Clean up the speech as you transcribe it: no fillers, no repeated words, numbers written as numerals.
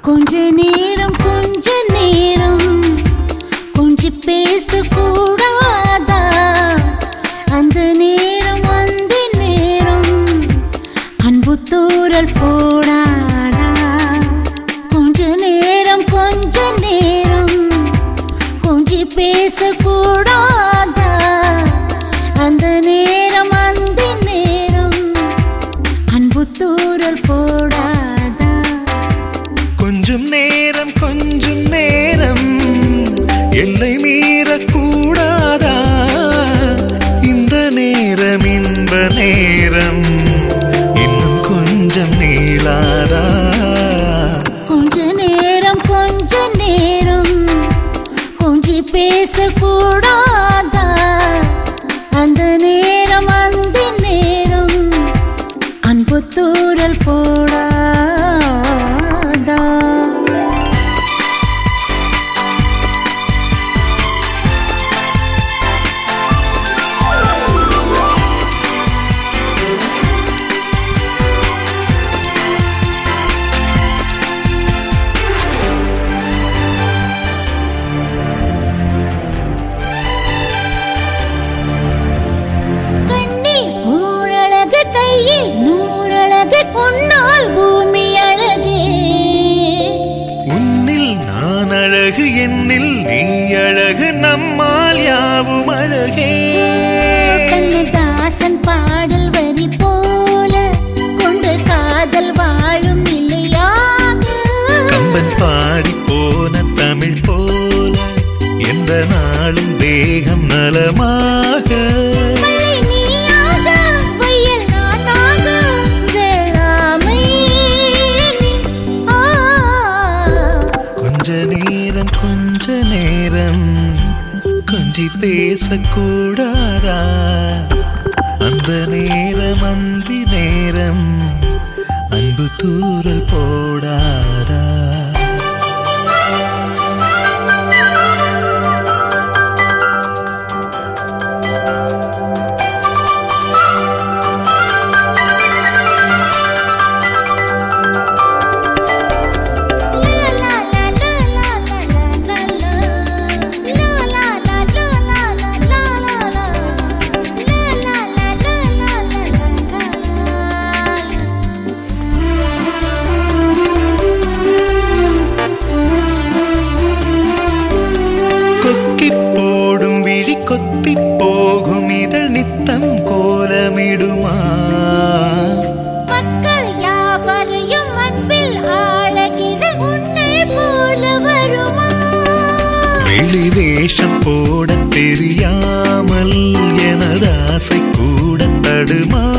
கொஞ்ச நேரம் கொஞ்சி பேசக்கூடாதா? அந்த நேரம் அன்பு தூறல் போடாதா? கொஞ்ச நேரம் கொஞ்சி பேசக்கூடாதா? அந்த நேரம் அன்பு தூறல் போடாதா? கொஞ்சம் நேரம் எல்லை மீறக்கூடாதா? இந்த நேரம் இன்ப நேரம் இன்னும் கொஞ்சம் நீளாதா? கொஞ்ச நேரம் கொஞ்சி பேசக்கூடாதா? அந்த நேரம் அன்பு தூறல் போடாதா? உன்னால் பூமி அழகே, உன்னில் நான் அழகு, என்னில் நீ அழகு, நம்மால் யாவும் அழகே. கண்ணதாசன் பாடல் வரி போல கொண்டு காதல் வாழும் இல்லையாக, கம்பன் பாடி போன தமிழ் போல எந்த நாளும் தேகம் நலமாக. கொஞ்ச நேரம் கொஞ்சி பேசக்கூடாதா? அந்த நேரம் அன்பு தூறல் போடாதா? கொத்தி போகும் இதழ் நித்தம் கோலமிடுமா? மக்கள் யாவரையும் அன்பில் ஆளகிற உன்னை போல வருமா? வெளி வேஷம் போட தெரியாமல் எனது ஆசை கூட தடுமா?